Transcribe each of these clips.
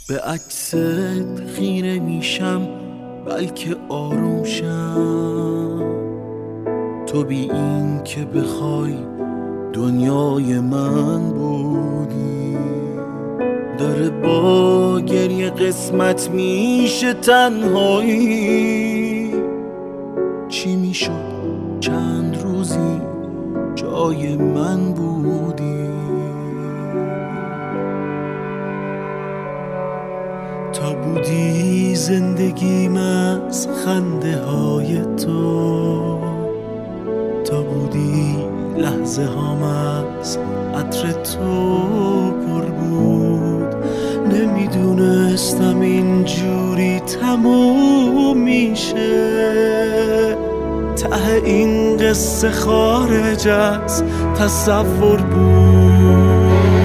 به عکست خیره میشم بلکه آروم شم، تو بی این که بخوای دنیای من بودی. داره با گریه قسمت میشه تنهایی، چی میشد چند روزی جای من بودی. تا بودی زندگیم از خنده های تو، تا بودی لحظه هام از عطر تو پر بود. نمیدونستم اینجوری تموم میشه، ته این قصه خارج از تصور بود.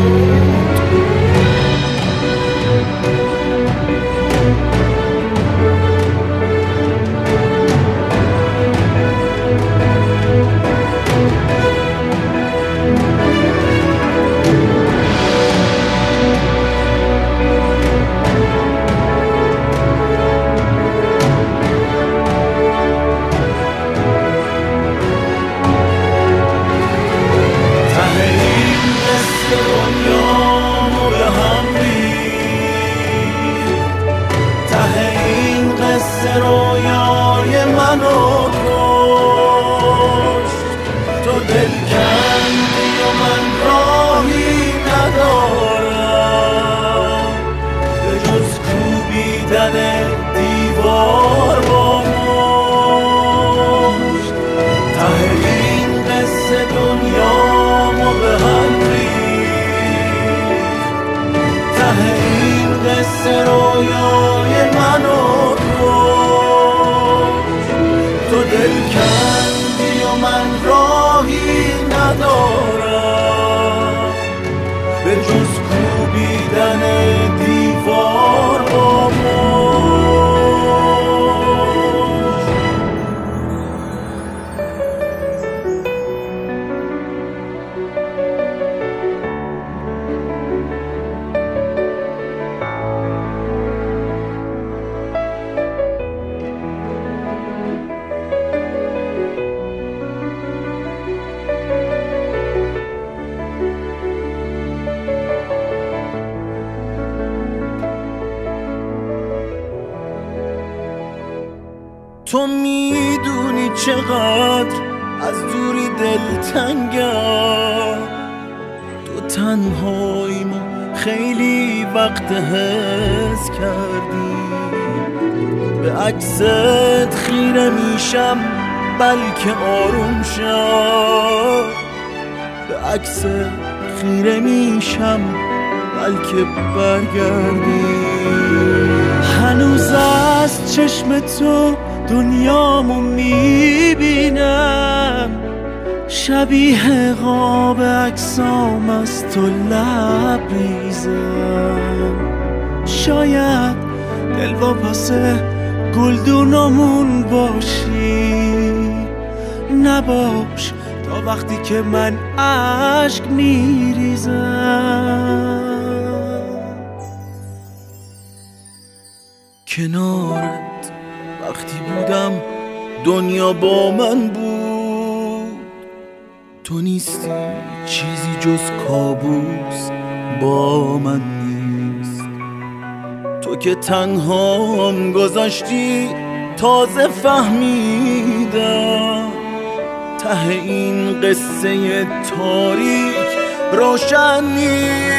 رویای منو کشت، تو دل کندی و من راهی ندارم به جز کوبیدن دیوار با مشت. ته این قصه دنیامو به هم ریخت، ته این قصه رویای منو تو دل کندی و من راهی ندارم به جز کوبیدن دیوار با مشت. تو میدونی چقدر از دوری دلتنگم، تو تنهایی ما خیلی وقت حس کردی. به عکست خیره میشم بلکه آروم شم، به عکست خیره میشم بلکه برگردی. هنوز از چشم تو دنیامو میبینم، شبیه قاب عکسام از تو لبریزم. شاید دلواپس گلدونامون باشی، نباش تا وقتی که من اشک میریزم. کنارت وقتی بودم دنیا با من بود، تو نیستی چیزی جز کابوس با من نیست. تو که تنهام گذاشتی تازه فهمیدم، ته این قصه تاریک روشن نیست.